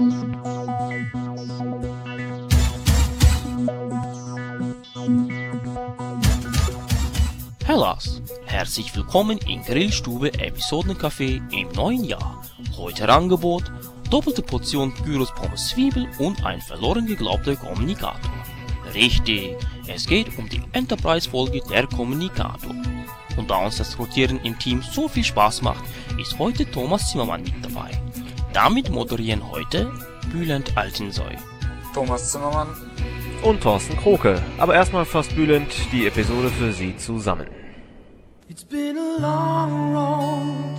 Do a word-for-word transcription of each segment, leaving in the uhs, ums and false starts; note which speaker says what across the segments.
Speaker 1: Hellas, herzlich willkommen in Grillstube Episodencafé im neuen Jahr. Heute Angebot, doppelte Portion Gyros Pommes Zwiebel und ein verloren geglaubter Kommunikator. Richtig, es geht um die Enterprise-Folge der Kommunikator. Und da uns das Rotieren im Team so viel Spaß macht, ist heute Thomas Zimmermann mit dabei. Damit moderieren heute Bülent Altinsoy,
Speaker 2: Thomas Zimmermann
Speaker 3: und Thorsten Kroke. Aber erstmal fasst Bülent die Episode für Sie zusammen.
Speaker 4: It's been a long road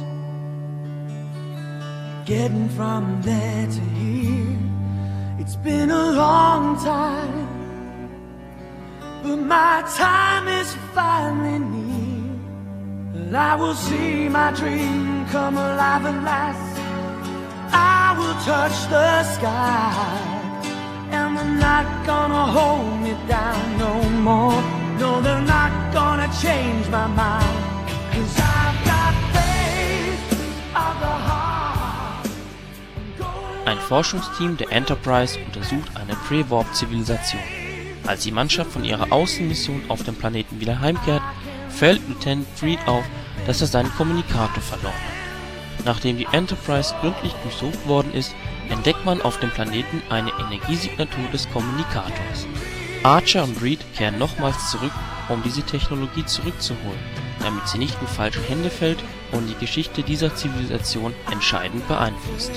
Speaker 4: getting from there to here. It's been a long time, but my time is finally near. And I will see my dream come alive at last. I will touch the sky, and they're not gonna hold me down no more. No, they're not gonna change my mind, 'cause I've got faith of the heart.
Speaker 1: Ein Forschungsteam der Enterprise untersucht eine Pre-Warp-Zivilisation. Als die Mannschaft von ihrer Außenmission auf dem Planeten wieder heimkehrt, fällt Lieutenant Freed auf, dass er seinen Kommunikator verloren hat. Nachdem die Enterprise gründlich durchsucht worden ist, entdeckt man auf dem Planeten eine Energiesignatur des Kommunikators. Archer und Reed kehren nochmals zurück, um diese Technologie zurückzuholen, damit sie nicht in falsche Hände fällt und die Geschichte dieser Zivilisation entscheidend beeinflusst.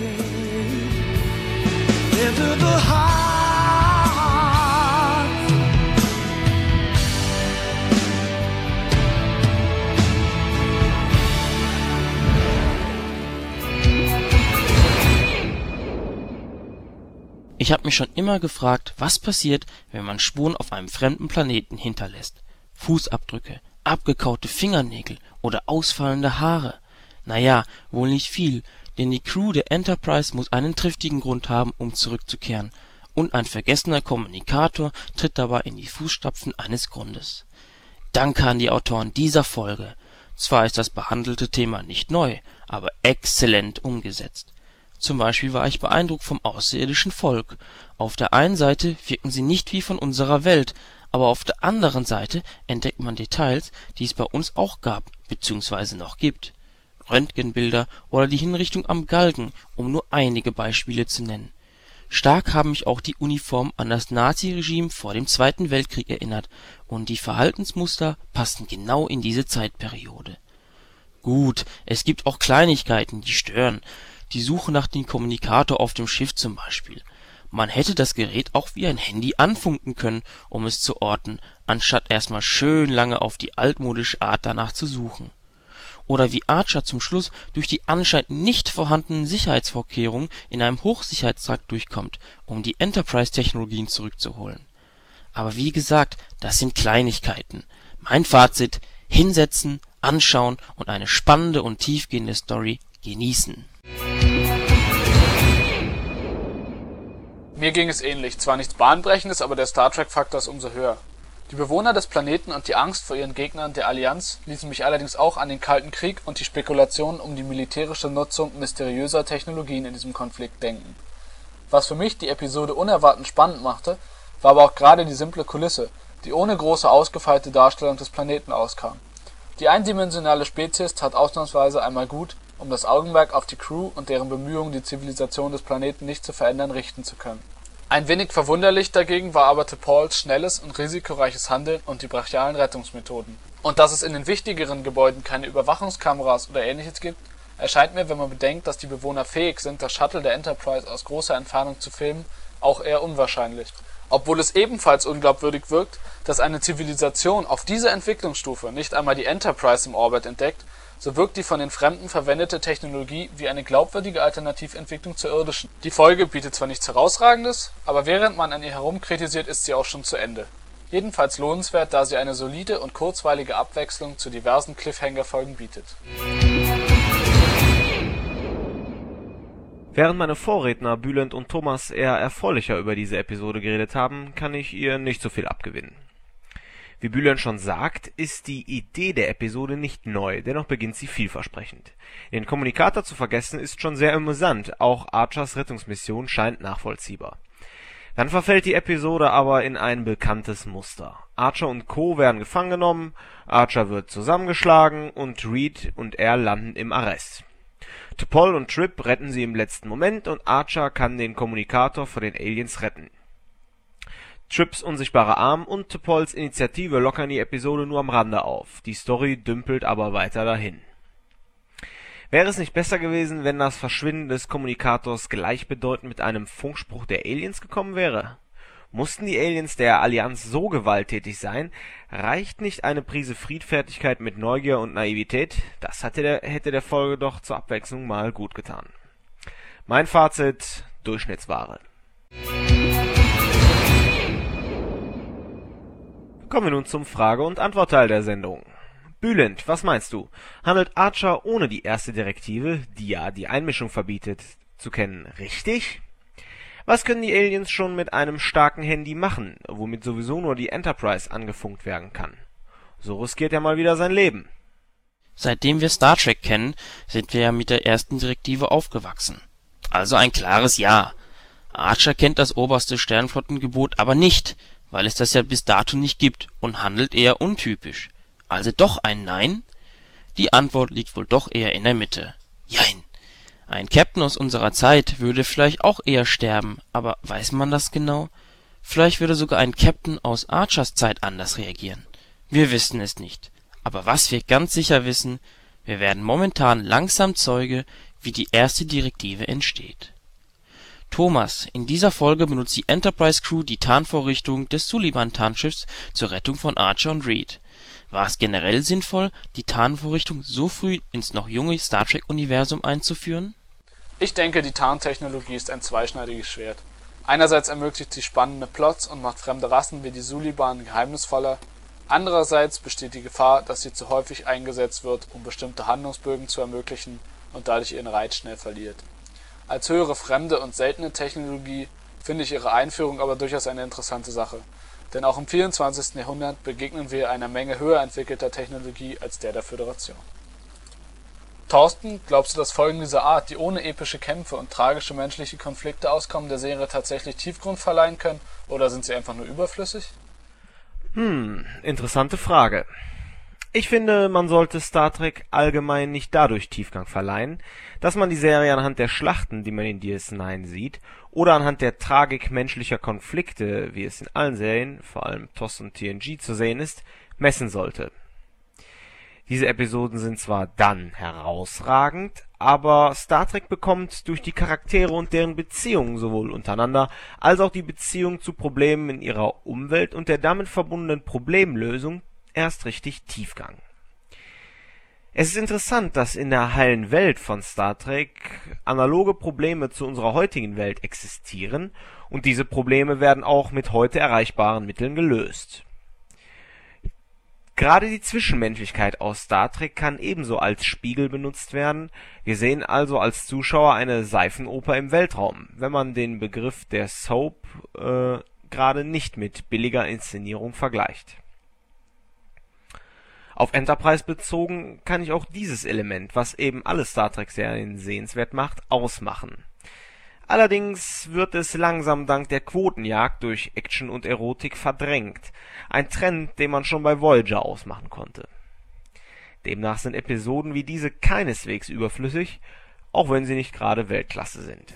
Speaker 1: Ich habe mich schon immer gefragt, was passiert, wenn man Spuren auf einem fremden Planeten hinterlässt. Fußabdrücke, abgekaute Fingernägel oder ausfallende Haare. Naja, wohl nicht viel, denn die Crew der Enterprise muss einen triftigen Grund haben, um zurückzukehren. Und ein vergessener Kommunikator tritt dabei in die Fußstapfen eines Grundes. Danke an die Autoren dieser Folge. Zwar ist das behandelte Thema nicht neu, aber exzellent umgesetzt. Zum Beispiel war ich beeindruckt vom außerirdischen Volk. Auf der einen Seite wirken sie nicht wie von unserer Welt, aber auf der anderen Seite entdeckt man Details, die es bei uns auch gab bzw. noch gibt. Röntgenbilder oder die Hinrichtung am Galgen, um nur einige Beispiele zu nennen. Stark haben mich auch die Uniformen an das Nazi-Regime vor dem Zweiten Weltkrieg erinnert, und die Verhaltensmuster passten genau in diese Zeitperiode. Gut, es gibt auch Kleinigkeiten, die stören. Die Suche nach dem Kommunikator auf dem Schiff zum Beispiel. Man hätte das Gerät auch wie ein Handy anfunken können, um es zu orten, anstatt erstmal schön lange auf die altmodische Art danach zu suchen. Oder wie Archer zum Schluss durch die anscheinend nicht vorhandenen Sicherheitsvorkehrungen in einem Hochsicherheitstrakt durchkommt, um die Enterprise-Technologien zurückzuholen. Aber wie gesagt, das sind Kleinigkeiten. Mein Fazit: hinsetzen, anschauen und eine spannende und tiefgehende Story genießen.
Speaker 2: Mir ging es ähnlich, zwar nichts Bahnbrechendes, aber der Star Trek-Faktor ist umso höher. Die Bewohner des Planeten und die Angst vor ihren Gegnern der Allianz ließen mich allerdings auch an den Kalten Krieg und die Spekulationen um die militärische Nutzung mysteriöser Technologien in diesem Konflikt denken. Was für mich die Episode unerwartet spannend machte, war aber auch gerade die simple Kulisse, die ohne große ausgefeilte Darstellung des Planeten auskam. Die eindimensionale Spezies tat ausnahmsweise einmal gut, um das Augenmerk auf die Crew und deren Bemühungen, die Zivilisation des Planeten nicht zu verändern, richten zu können. Ein wenig verwunderlich dagegen war aber T'Pols schnelles und risikoreiches Handeln und die brachialen Rettungsmethoden. Und dass es in den wichtigeren Gebäuden keine Überwachungskameras oder ähnliches gibt, erscheint mir, wenn man bedenkt, dass die Bewohner fähig sind, das Shuttle der Enterprise aus großer Entfernung zu filmen, auch eher unwahrscheinlich. Obwohl es ebenfalls unglaubwürdig wirkt, dass eine Zivilisation auf dieser Entwicklungsstufe nicht einmal die Enterprise im Orbit entdeckt, so wirkt die von den Fremden verwendete Technologie wie eine glaubwürdige Alternativentwicklung zur irdischen. Die Folge bietet zwar nichts Herausragendes, aber während man an ihr herumkritisiert, ist sie auch schon zu Ende. Jedenfalls lohnenswert, da sie eine solide und kurzweilige Abwechslung zu diversen Cliffhanger-Folgen bietet.
Speaker 3: Während meine Vorredner Bülent und Thomas eher erfreulicher über diese Episode geredet haben, kann ich ihr nicht so viel abgewinnen. Wie Bülent schon sagt, ist die Idee der Episode nicht neu, dennoch beginnt sie vielversprechend. Den Kommunikator zu vergessen ist schon sehr amüsant, auch Archers Rettungsmission scheint nachvollziehbar. Dann verfällt die Episode aber in ein bekanntes Muster. Archer und Co. werden gefangen genommen, Archer wird zusammengeschlagen und Reed und er landen im Arrest. T'Pol und Trip retten sie im letzten Moment und Archer kann den Kommunikator vor den Aliens retten. Trips unsichtbarer Arm und T'Pols Initiative lockern die Episode nur am Rande auf, die Story dümpelt aber weiter dahin. Wäre es nicht besser gewesen, wenn das Verschwinden des Kommunikators gleichbedeutend mit einem Funkspruch der Aliens gekommen wäre? Mussten die Aliens der Allianz so gewalttätig sein? Reicht nicht eine Prise Friedfertigkeit mit Neugier und Naivität? Das hätte der, hätte der Folge doch zur Abwechslung mal gut getan. Mein Fazit: Durchschnittsware. Kommen wir nun zum Frage- und Antwortteil der Sendung. Bülent, was meinst du? Handelt Archer ohne die erste Direktive, die ja die Einmischung verbietet, zu kennen, richtig? Was können die Aliens schon mit einem starken Handy machen, womit sowieso nur die Enterprise angefunkt werden kann? So riskiert er mal wieder sein Leben.
Speaker 1: Seitdem wir Star Trek kennen, sind wir ja mit der ersten Direktive aufgewachsen. Also ein klares Ja. Archer kennt das oberste Sternflottengebot aber nicht, weil es das ja bis dato nicht gibt und handelt eher untypisch. Also doch ein Nein? Die Antwort liegt wohl doch eher in der Mitte. Jein. Ein Captain aus unserer Zeit würde vielleicht auch eher sterben, aber weiß man das genau? Vielleicht würde sogar ein Captain aus Archers Zeit anders reagieren. Wir wissen es nicht. Aber was wir ganz sicher wissen, wir werden momentan langsam Zeuge, wie die erste Direktive entsteht. Thomas, in dieser Folge benutzt die Enterprise-Crew die Tarnvorrichtung des Sullivan-Tarnschiffs zur Rettung von Archer und Reed. War es generell sinnvoll, die Tarnvorrichtung so früh ins noch junge Star Trek-Universum einzuführen?
Speaker 2: Ich denke, die Tarntechnologie ist ein zweischneidiges Schwert. Einerseits ermöglicht sie spannende Plots und macht fremde Rassen wie die Suliban geheimnisvoller. Andererseits besteht die Gefahr, dass sie zu häufig eingesetzt wird, um bestimmte Handlungsbögen zu ermöglichen und dadurch ihren Reiz schnell verliert. Als höhere fremde und seltene Technologie finde ich ihre Einführung aber durchaus eine interessante Sache. Denn auch im vierundzwanzigsten Jahrhundert begegnen wir einer Menge höher entwickelter Technologie als der der Föderation. Thorsten, glaubst du, dass Folgen dieser Art, die ohne epische Kämpfe und tragische menschliche Konflikte auskommen, der Serie tatsächlich Tiefgrund verleihen können, oder sind sie einfach nur überflüssig?
Speaker 3: Hm, interessante Frage. Ich finde, man sollte Star Trek allgemein nicht dadurch Tiefgang verleihen, dass man die Serie anhand der Schlachten, die man in D S neun sieht, oder anhand der Tragik menschlicher Konflikte, wie es in allen Serien, vor allem T O S und T N G zu sehen ist, messen sollte. Diese Episoden sind zwar dann herausragend, aber Star Trek bekommt durch die Charaktere und deren Beziehungen sowohl untereinander als auch die Beziehung zu Problemen in ihrer Umwelt und der damit verbundenen Problemlösung erst richtig Tiefgang. Es ist interessant, dass in der heilen Welt von Star Trek analoge Probleme zu unserer heutigen Welt existieren und diese Probleme werden auch mit heute erreichbaren Mitteln gelöst. Gerade die Zwischenmenschlichkeit aus Star Trek kann ebenso als Spiegel benutzt werden. Wir sehen also als Zuschauer eine Seifenoper im Weltraum, wenn man den Begriff der Soap äh, gerade nicht mit billiger Inszenierung vergleicht. Auf Enterprise bezogen kann ich auch dieses Element, was eben alle Star Trek-Serien sehenswert macht, ausmachen. Allerdings wird es langsam dank der Quotenjagd durch Action und Erotik verdrängt, ein Trend, den man schon bei Voyager ausmachen konnte. Demnach sind Episoden wie diese keineswegs überflüssig, auch wenn sie nicht gerade Weltklasse sind.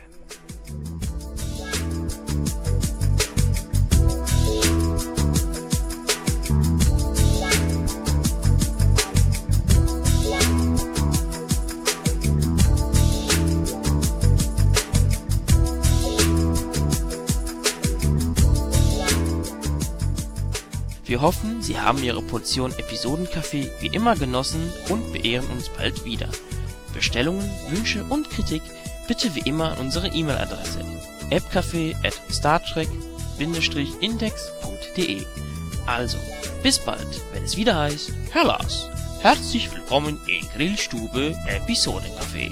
Speaker 1: Wir hoffen, Sie haben Ihre Portion Episodenkaffee wie immer genossen und beehren uns bald wieder. Bestellungen, Wünsche und Kritik bitte wie immer an unsere E-Mail-Adresse epcafé at startrek index punkt de. Also, bis bald, wenn es wieder heißt, Herr Lars, herzlich willkommen in Grillstube Episodenkaffee.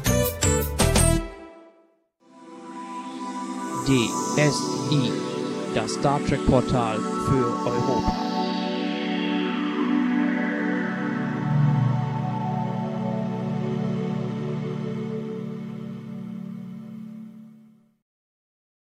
Speaker 5: D S I das Star Trek Portal für Europa.